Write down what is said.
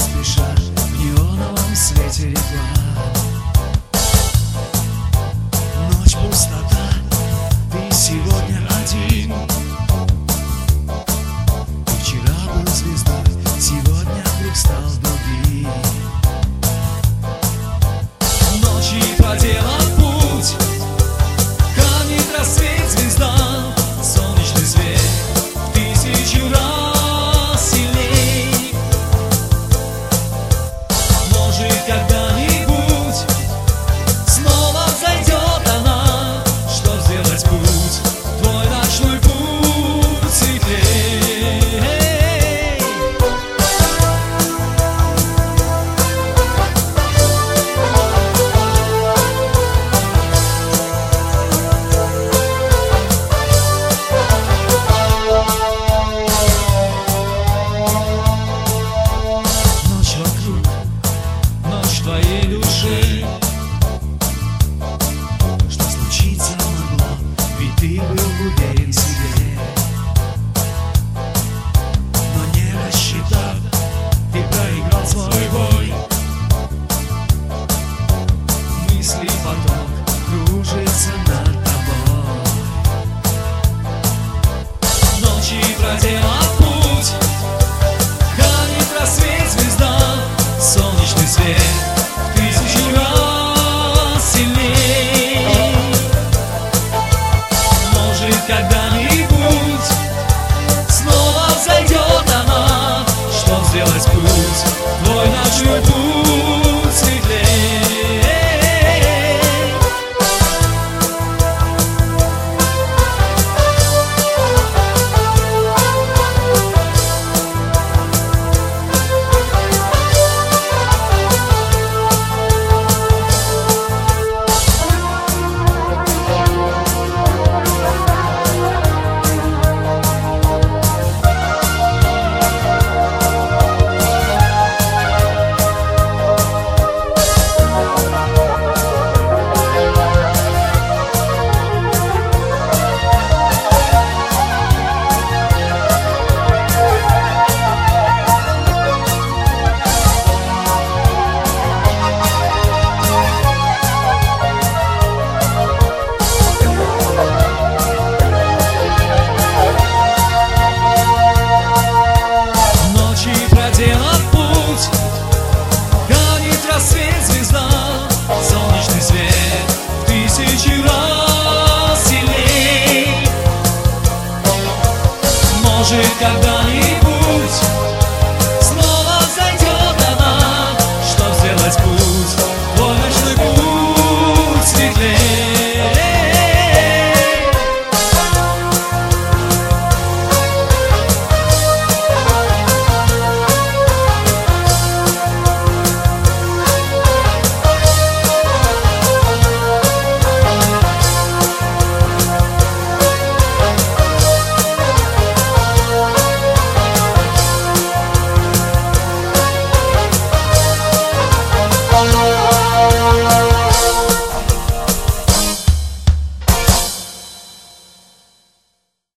спеша в неоновом свете реклам. Ночь, пустота, ты сегодня один. Ты вчера был звездой, сегодня вдруг стал другим. Ночи проделав путь, канет рассвет, звезда, солнечный свет в 1000 раз сильней. Может, когда-нибудь снова взойдет она, чтоб сделать путь, твой ночной путь светлей. Ночь вокруг, ночь твоей души. Что случиться могло, ведь ты был уверен в себе. Но не рассчитав, ты проиграл свой бой. Мысли поток кружится над тобой. Ночи проделав путь, канет рассвет, звезда, солнечный свет в 1000 раз сильней. Может, когда-нибудь снова взойдет она, чтоб сделать путь, твой ночной путь